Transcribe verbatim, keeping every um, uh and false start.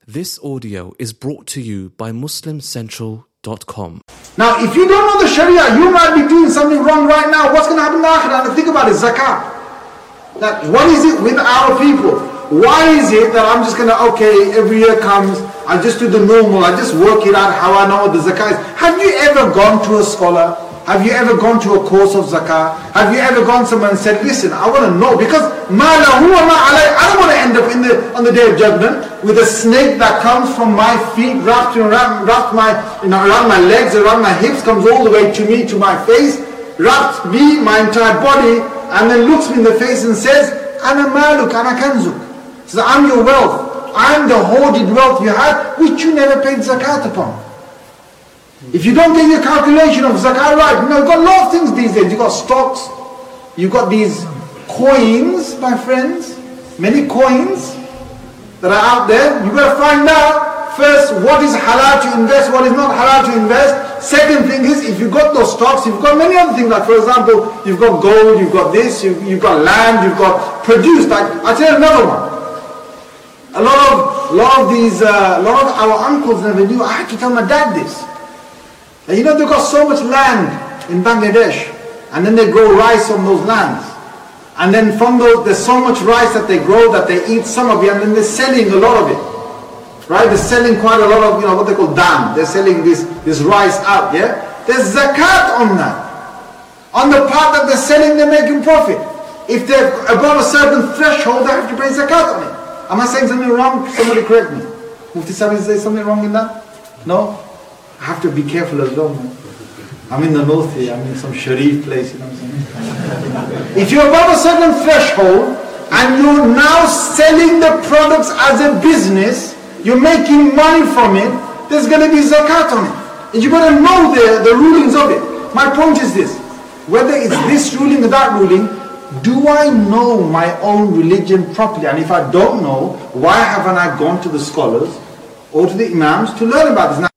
This audio is brought to you by Muslim Central dot com. Now, if you don't know the Sharia, you might be doing something wrong right now. What's going to happen in the Akhirah? Think about it, zakat. That what is it with our people? Why is it that I'm just going to, okay, every year comes, I just do the normal, I just work it out how I know what the zakat is. Have you ever gone to a scholar? Have you ever gone to a course of zakah? Have you ever gone somewhere and said, listen, I want to know, because ma lahu wa ma alay, I don't want to end up in the on the day of judgment with a snake that comes from my feet, wrapped around, wrapped my, you know, around my legs, around my hips, comes all the way to me, to my face, wraps me, my entire body, and then looks me in the face and says, Ana maluk, ana kanzuk. Says, I'm your wealth. I'm the hoarded wealth you had, which you never paid zakat upon. If you don't get your calculation of zakat right, you know, you've got a lot of things these days. You've got stocks, you've got these coins, my friends, many coins that are out there. You've got to find out first what is halal to invest, what is not halal to invest. Second thing is, if you've got those stocks, you've got many other things, like for example, you've got gold, you've got this, you've, you've got land, you've got produce. Like, I'll tell you another one. A lot of, a lot of these, uh, a lot of our uncles never knew. I had to tell my dad this. And you know, they've got so much land in Bangladesh, and then they grow rice on those lands. And then from those, there's so much rice that they grow that they eat some of it, and then they're selling a lot of it. Right? They're selling quite a lot of, you know, what they call dam. They're selling this, this rice out, yeah? There's zakat on that. On the part that they're selling, they're making profit. If they're above a certain threshold, they have to pay zakat on it. Am I saying something wrong? Somebody correct me. Mufti Sahib, is there something wrong in that? No? I have to be careful as well, man. I'm in the north here, I'm in some Sharif place, you know what I'm saying? If you're above a certain threshold, and you're now selling the products as a business, you're making money from it, there's going to be zakat on it. And you got to know the, the rulings of it. My point is this, whether it's this ruling or that ruling, do I know my own religion properly? And if I don't know, why haven't I gone to the scholars or to the imams to learn about this? Now,